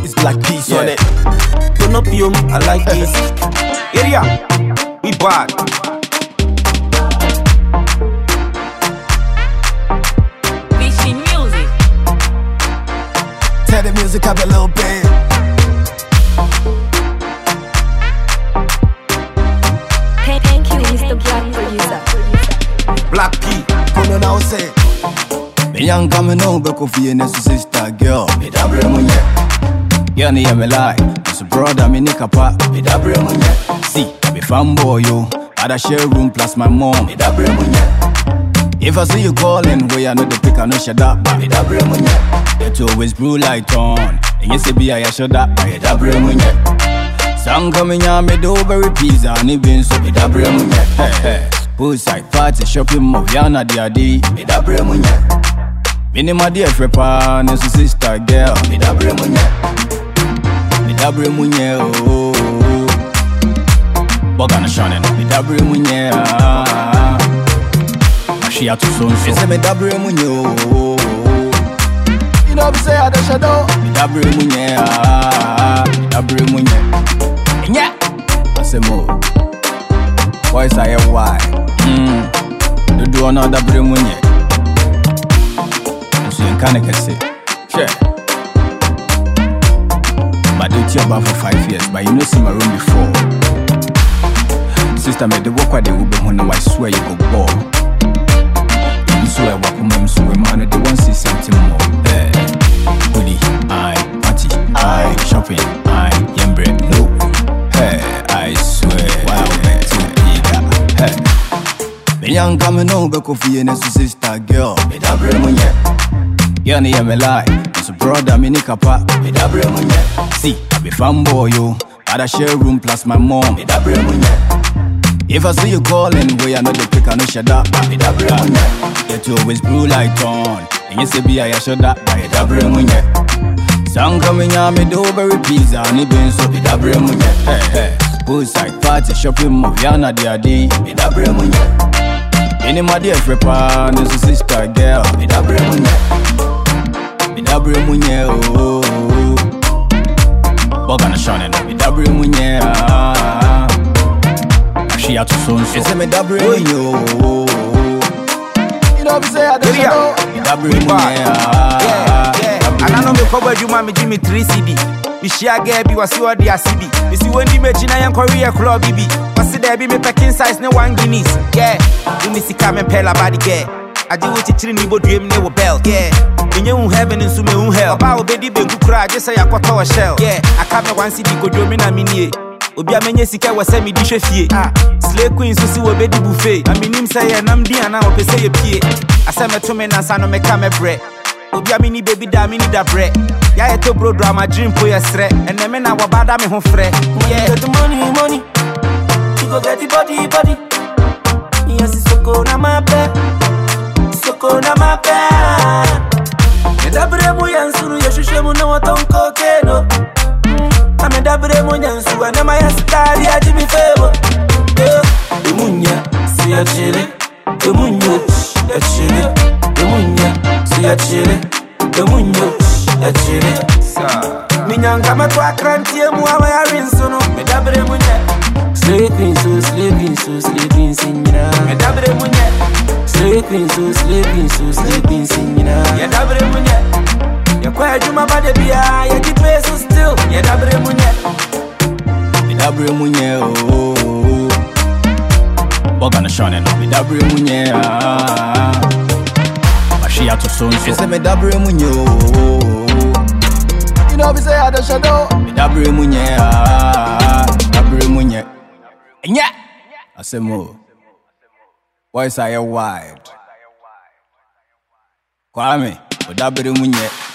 It's Black Peace on it. Turn up yo, I like this. Area, we bad. Vision music. Tear the music up a little bit. Thank you, Mr. Black Producer. Black P. Come on now, say. Me young coming home, but coffee and this sister girl. Me double munye. Yani ya me lie. It's a brother, me nika pa. Me double munye. See, me fanboy yo. I'd share room plus my mom. Me double munye. If I see you calling, where I know the pick, I know shut up. Me double munye. It's always blue light on. And you say be I shut up. Me double munye. Sang coming ya me do very pizza and even so me double munye. Hey hey. Poolside party shopping moviana diadi. Me double munye. Minima dear frepa, nesu sister girl. Me double munye. Me double munye oh. Bogana shining. Me double munye ah. She had to so. She say me double munye oh. You know me say I the shadow. Me double munye ah. Me double munye. Yeah. I say more. Boys I have why. You do another double munye. So you can't say. Sure. But do it about for 5 years. But you know see my room before. Sister made the work where they will be when I swear you go ball. You swear what I'm so man they want see something more. Hoodie, I party, I shopping, I yembre no. Hey, I swear. Wow, man, too big. Hey. Me young coming home, but coffee and this sister girl. Me double munye. Yani ya me lie. It's a brother, me nika pa. Me double munye. See, I be fanboy yo. I'd share room plus my mom. Me double munye. If I see you calling, where I know the pick, I know shut up. Me double munye. Get you always blue light on. And you say be I shut up. Me double munye. Sang coming ya me do very pizza and even so me double munye. Hey hey. Poolside party shopping moviana diadi. Me double munye. Minima dear frepa, nesu sister girl. Me double munye. Me double munye oh. Bogana shining. Me double munye ah. She had to so. She say me double munye oh. You know me say I the shadow. Me double munye ah. And I know me cover you man me Jimmy 3 CD. We share girl be was you the ACB. We see when the match na yan career club BB. Was there be me packing size no 1 guineas. Yeah. You me see come and pella body girl. I do what you train me but dream never belt. Yeah. In your heaven and so me hell. About baby be good cry just say I got a shell. Yeah. I come 1 CD go do me na mini. Obi amenye sika wa say me di hwefie. Slay queen so si wo be di buffet. I mean him say na mdi ana wo pese ye pie. Asa me to me na sa no me ka me bre. Obi amini baby da mini da bre. Ya eto bro drama dream po yesre. Ene me na wabada me ho frɛ. Yeah, get the money. You go get the body. Yes, it's so na my bed. So na my bed. Me da bre mo yansuru yeshushe mu na watonko keno. Ame da bre mo yansu na my stari aji mi febo. Emunya si achile. Emunya achile. Emunya si achile. Emunya achile. Minyanga matwa krantie mu awa ya rinsono. Me da bre mo nya. Sleeping sinyina. Me da bre mo nya. Sleeping sinyina. Ya da bre mo nya. Ya kwa juma bade bia ya di peso still. Ya da bre mo nya. Me da bre munye oh. Bogana shining. Me da bre munye ah. She had to so. She say me double munye oh. You know me say I the shadow. Me double munye ah. Double munye. Yeah. I say more. Boys are wide. Kwame, double munye.